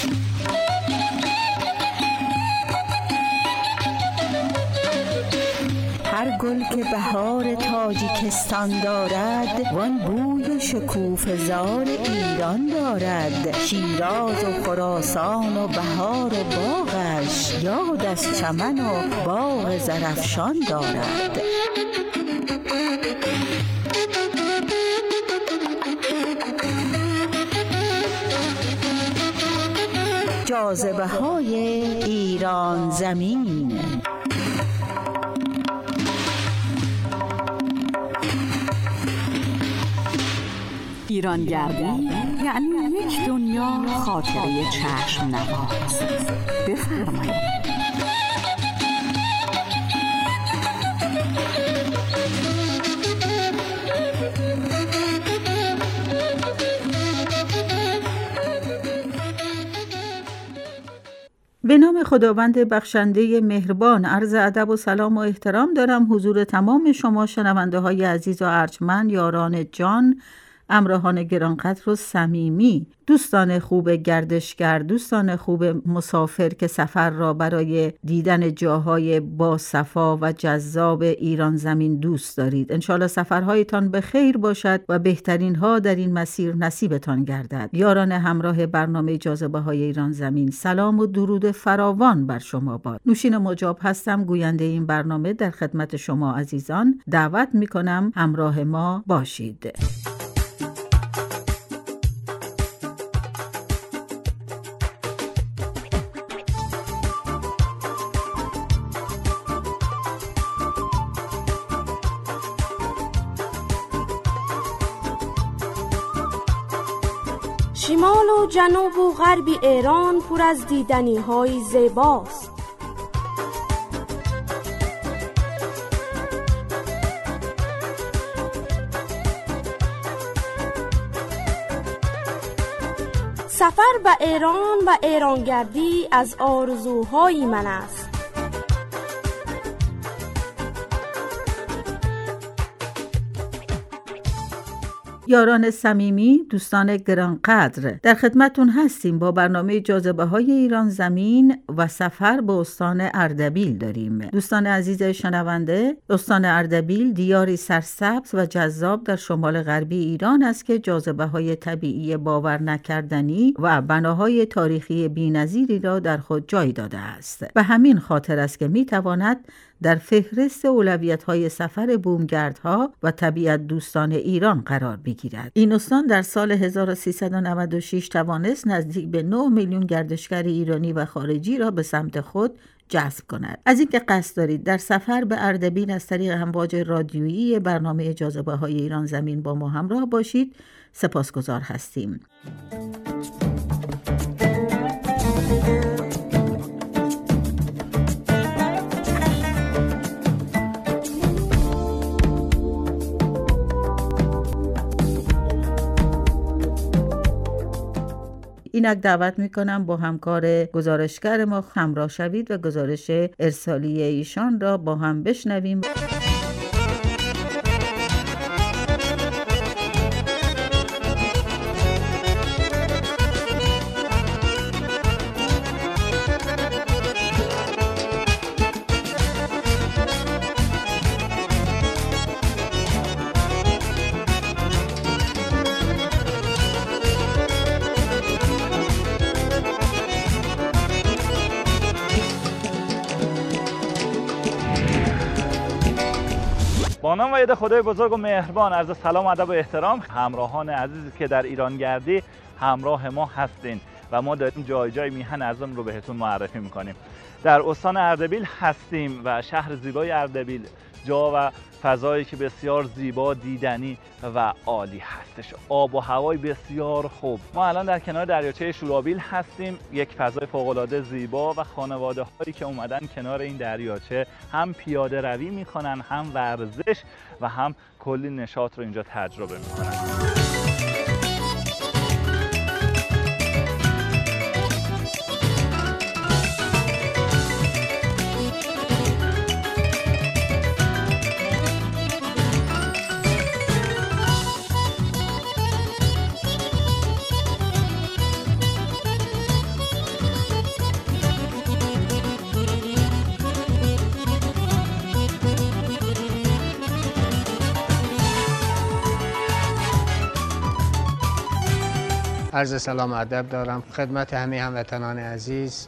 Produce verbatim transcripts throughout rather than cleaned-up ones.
هر گل که بهار تاجیکستان دارد، وان بوی شکوفه زار ایران دارد. شیراز و خراسان و بهار و باغش، یاد از چمن و باغ زرافشان دارد. جاذبه های ایران زمین. ایرانگردی یعنی یک دنیا خاطره چشم نواز. بفرمایید. به نام خداوند بخشنده مهربان، عرض ادب و سلام و احترام دارم حضور تمام شما شنونده های عزیز و ارجمند، یاران جان، همراهان گرانقدر و صمیمی، دوستان خوب گردشگر، دوستان خوب مسافر که سفر را برای دیدن جاهای با صفا و جذاب ایران زمین دوست دارید. انشالله سفرهایتان به خیر باشد و بهترین ها در این مسیر نصیبتان گردد. یاران همراه برنامه جاذبه های ایران زمین، سلام و درود فراوان بر شما باد. نوشین مجاب هستم، گوینده این برنامه. در خدمت شما عزیزان دعوت می کنم همراه ما باشید. شمال و جنوب و غرب ایران پر از دیدنی های زیباست. سفر به ایران و ایرانگردی از آرزوهای من است. یاران صمیمی، دوستان گرانقدر، در خدمتون هستیم با برنامه جاذبه های ایران زمین و سفر به استان اردبیل داریم. دوستان عزیز شنونده، استان اردبیل دیاری سرسبز و جذاب در شمال غربی ایران است که جاذبه های طبیعی باور نکردنی و بناهای تاریخی بی‌نظیری را در خود جای داده است. به همین خاطر است که میتواند در فهرست اولویت‌های سفر بومگردها و طبیعت دوستان ایران قرار بگیرد. این استان در سال هزار و سیصد و نود و شش توانست نزدیک به نه میلیون گردشگر ایرانی و خارجی را به سمت خود جذب کند. از اینکه قصد دارید در سفر به اردبیل از طریق امواج رادیویی برنامه جاذبه های ایران زمین با ما همراه باشید، سپاسگزار هستیم. اینک دعوت میکنم با همکار گزارشگر ما همراه شوید و گزارش ارسالی ایشان را با هم بشنویم. با نام و ید خدای بزرگ و مهربان، عرض سلام و ادب و احترام همراهان عزیزی که در ایرانگردی همراه ما هستین و ما داریم جای جای میهن اعظم رو بهتون معرفی میکنیم. در استان اردبیل هستیم و شهر زیبای اردبیل جا و فضایی که بسیار زیبا، دیدنی و عالی هستش. آب و هوای بسیار خوب. ما الان در کنار دریاچه شورابیل هستیم، یک فضای فوق‌العاده زیبا و خانواده هایی که اومدن کنار این دریاچه هم پیاده روی میکنن، هم ورزش و هم کلی نشاط رو اینجا تجربه میکنن. عرض سلام و ادب دارم خدمت همه هموطنان عزیز.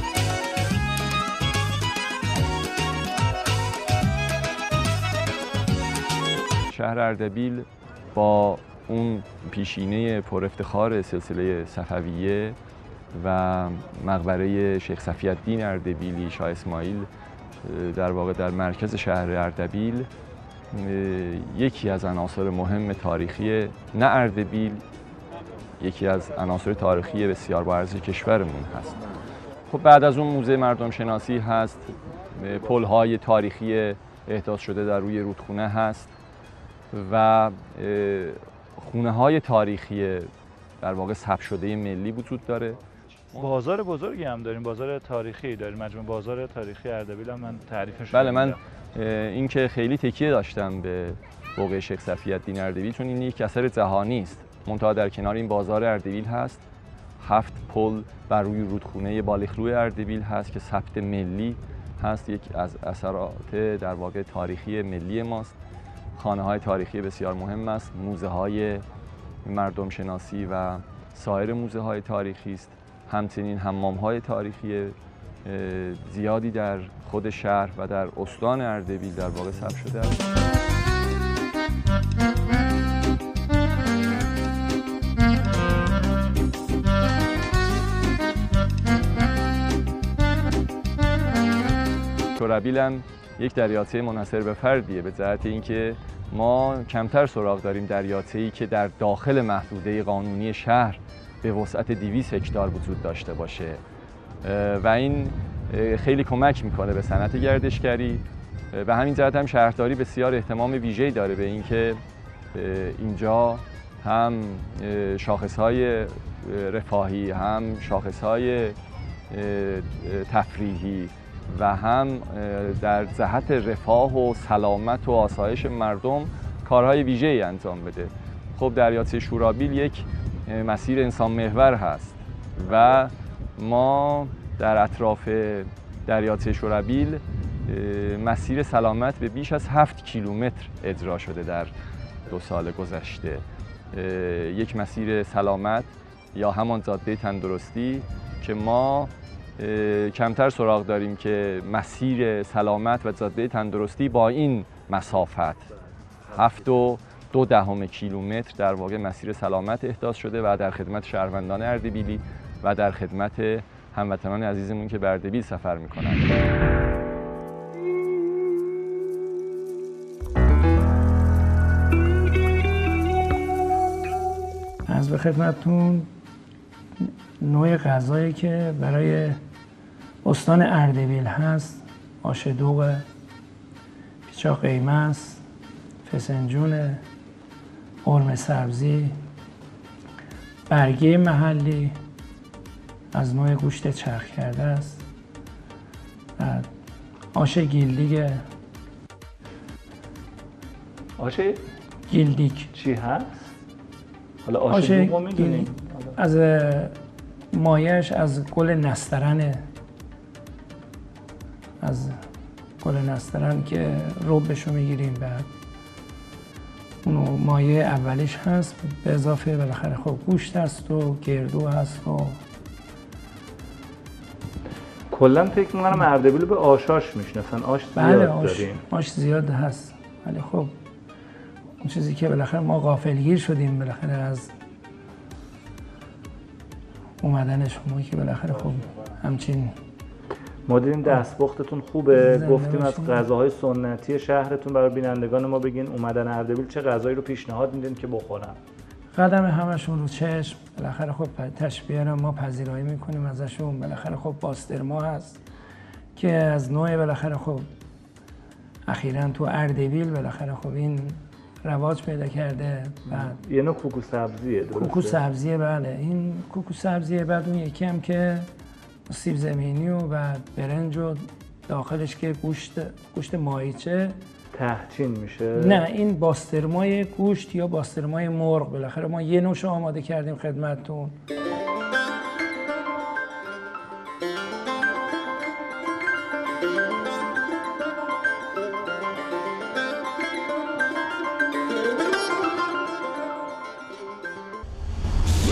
شهر اردبیل با اون پیشینه پر افتخار سلسله صفویه و مقبره شیخ صفی الدین اردبیلی شاه اسماعیل در واقع در مرکز شهر اردبیل یکی از عناصر مهم تاریخی نه اردبیل، یکی از عناصر تاریخی بسیار با ارزش کشورمون هست. خب بعد از اون موزه مردم شناسی هست، پل‌های تاریخی احداث شده در روی رودخونه هست و خونه‌های تاریخی در واقع ثبت شده ملی وجود داره. بازار بزرگی هم داریم، بازار تاریخی داریم، مجموعه بازار تاریخی اردبیل هم من تعریفش بله، من این که خیلی تکیه داشتم به بقعه شیخ صفی الدین اردبیل چون این یک اثر جهانی است. منتها در کنار این بازار اردبیل هست هفت پل بر روی رودخونه بالیخلوی اردبیل هست که ثبت ملی هست، یک از اثرات در واقع تاریخی ملی ماست. خانه‌های تاریخی بسیار مهم است، موزه‌های مردم شناسی و سایر موزه‌های تاریخی است. همچنین حمام‌های تاریخی زیادی در خود شهر و در استان اردبیل در واقع ثبت شده است. شورابیل هم یک دریاچه منحصر به فردیه به جهت اینکه ما کمتر سراغ داریم دریاچه‌ای که در داخل محدوده قانونی شهر به وسعت دویست هکتار وجود داشته باشه و این خیلی کمک میکنه به صنعت گردشگری. به همین جهت هم شهرداری بسیار اهتمام ویژه‌ای داره به اینکه اینجا هم شاخص‌های رفاهی، هم شاخص‌های تفریحی و هم در جهت رفاه و سلامت و آسایش مردم کارهای ویژه‌ای انجام بده. خب دریاچه شورابیل یک مسیر انسان محور هست و ما در اطراف دریاچه شورابیل مسیر سلامت به بیش از هفت کیلومتر اجرا شده در دو سال گذشته. یک مسیر سلامت یا همان جاده تندرستی که ما کمتر سراغ داریم که مسیر سلامت و جاده تندرستی با این مسافت هفت و دو دهم کیلومتر در واقع مسیر سلامت احداث شده و در خدمت شهروندان اردبیلی و در خدمت هموطنان عزیزمون که به اردبیل سفر میکنند. از به خدمتتون نوع غذایی که برای استان اردبیل هست آش دوغ، پیچا قیمه است، فسنجون، قرمه سبزی، برگه محلی از نوع گوشت چرخ کرده است، آش گیلدیگه. آش گیلدیگ چی هست؟ حالا آش دوغ رو میدونیم؟ از مایش از گل نسترنه، از گل نسترن که ربشو میگیریم، بعد اونو مایه اولیش هست، به اضافه بالاخره خب گوشت هست و گردو هست و کلا فکر می‌کنم اردبیل به آشاش میشناسن. آش زیاد بله آش، داریم. آش زیاد هست، ولی خب اون چیزی که بالاخره ما غافلگیر شدیم بالاخره از اومدن شما که بالاخره خب همچین ما دیدیم دستپختتون خوبه، گفتیم از غذاهای سنتی شهرتون برای بینندگان ما بگین اومدن اردبیل چه غذایی رو پیشنهاد میدین که بخورن؟ قدم همشون رو چشم، بالاخره خب تشبیه رو ما پذیرایی میکنیم ازشون. بالاخره خب باسترما هست که از نوع بالاخره خب اخیراً تو اردبیل بالاخره خب این رواج پیدا کرده. بعد یه نوع کوکو سبزیه، درسته؟ کوکو سبزیه، بله این کوکو سبزیه. بعد اون یکی هم که سیب زمینی و بعد برنج و داخلش که گوشت گوشت ماهیچه تهچین میشه. نه این باسترمای گوشت یا باسترمای مرغ، بالاخره ما یه نوش آماده کردیم خدمتتون.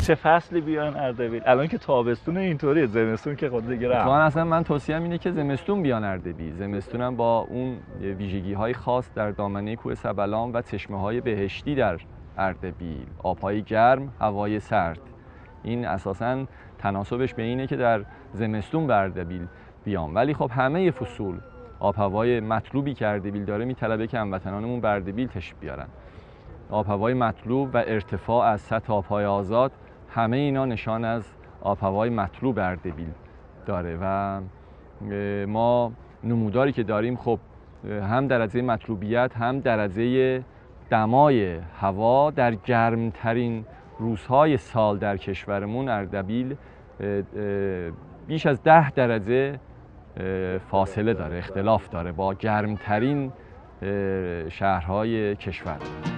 چه فصلی بیان اردبیل؟ الان که تابستون اینطوریه، زمستون که خود دیگه رفت. من اصلا من توصیه‌ام اینه که زمستون بیان اردبیل. زمستون هم با اون ویژگی‌های خاص در دامنه کوه سبلان و چشمه‌های بهشتی در اردبیل، آب‌های گرم، هوای سرد. این اساساً تناسبش به اینه که در زمستون به اردبیل بیام. ولی خب همه فصول آب هوای مطلوبی که اردبیل داره میطلبه که هموطنانمون به اردبیل تشریف بیارن. آب هوای مطلوب و ارتفاع از سطح آب‌های آزاد، همه اینا نشان از آب هوای مطلوب اردبیل داره و ما نموداری که داریم خب هم درجه مطلوبیت هم درجه دمای هوا در گرمترین روزهای سال در کشورمون اردبیل بیش از ده درجه فاصله داره، اختلاف داره با گرمترین شهرهای کشور.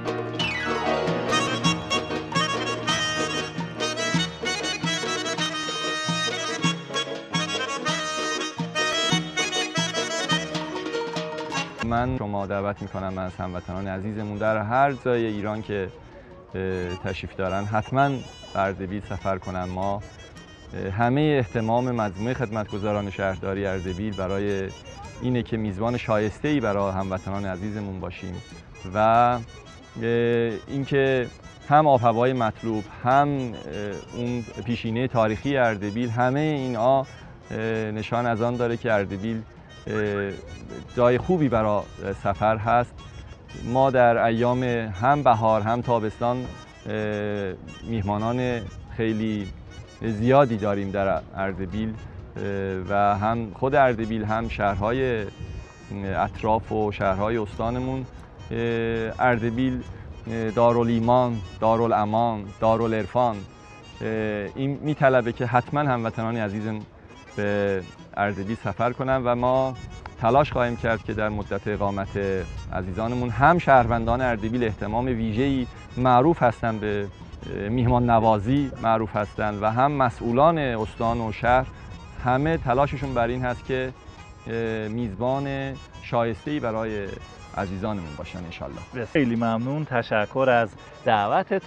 من شما دعوت میکنم از هموطنان عزیزمون در هر جای ایران که تشریف دارن حتما به اردبیل سفر کنن. ما همه اهتمام مجموعه خدمتگزاران شهرداری اردبیل برای اینه که میزبان شایسته‌ای برای هموطنان عزیزمون باشیم و اینکه هم آب هوای مطلوب، هم اون پیشینه تاریخی اردبیل، همه اینها نشان از آن داره که اردبیل جای خوبی برای سفر هست. ما در ایام هم بهار هم تابستان میهمانان خیلی زیادی داریم در اردبیل و هم خود اردبیل هم شهرهای اطراف و شهرهای استانمون. اردبیل دارالایمان، دارالامان، دارالعرفان، این میطلبه که حتما هموطنان عزیزم به اردبیل سفر کنن و ما تلاش خواهیم کرد که در مدت اقامت عزیزانمون هم شهروندان اردبیل اهتمام ویژه‌ای معروف هستند به میهمان نوازی معروف هستند و هم مسئولان استان و شهر همه تلاششون بر این هست که میزبان شایسته‌ای برای عزیزانمون باشن ان شاء الله. خیلی ممنون، تشکر از دعوتت.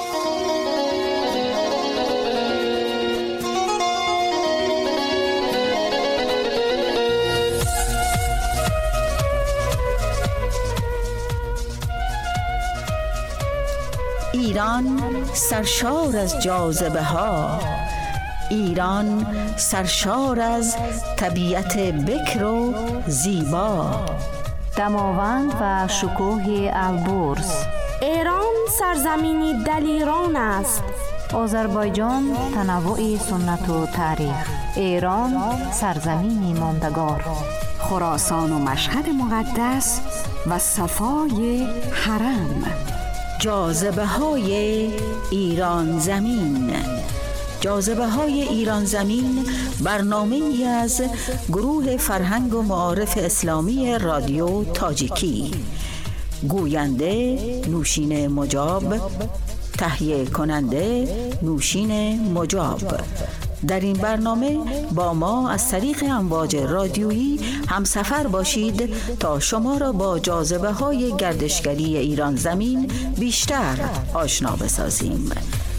ایران سرشار از جاذبه ها، ایران سرشار از طبیعت بکر و زیبا، دماوند و شکوه البرز. ایران سرزمینی دلیران است. آذربایجان تنوع سنت و تاریخ. ایران سرزمینی ماندگار. خراسان و مشهد مقدس و صفای حرم. جاذبه های ایران زمین. جاذبه های ایران زمین برنامه ای از گروه فرهنگ و معارف اسلامی رادیو تاجیکی. گوینده نوشین مجاب، تهیه کننده نوشین مجاب. در این برنامه با ما از طریق امواج رادیویی همسفر باشید تا شما را با جاذبه های گردشگری ایران زمین بیشتر آشنا بسازیم.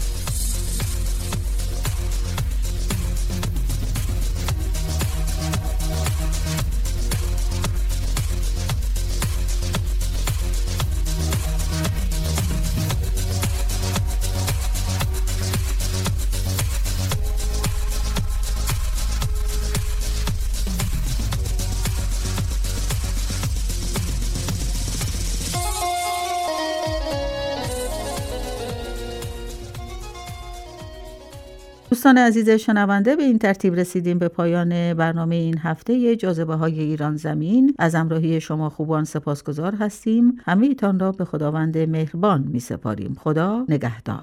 دوستان عزیز شنونده، به این ترتیب رسیدیم به پایان برنامه این هفته جاذبه های ایران زمین. از همراهی شما خوبان سپاسگزار هستیم. همه ایتان را به خداوند مهربان می سپاریم. خدا نگهدار.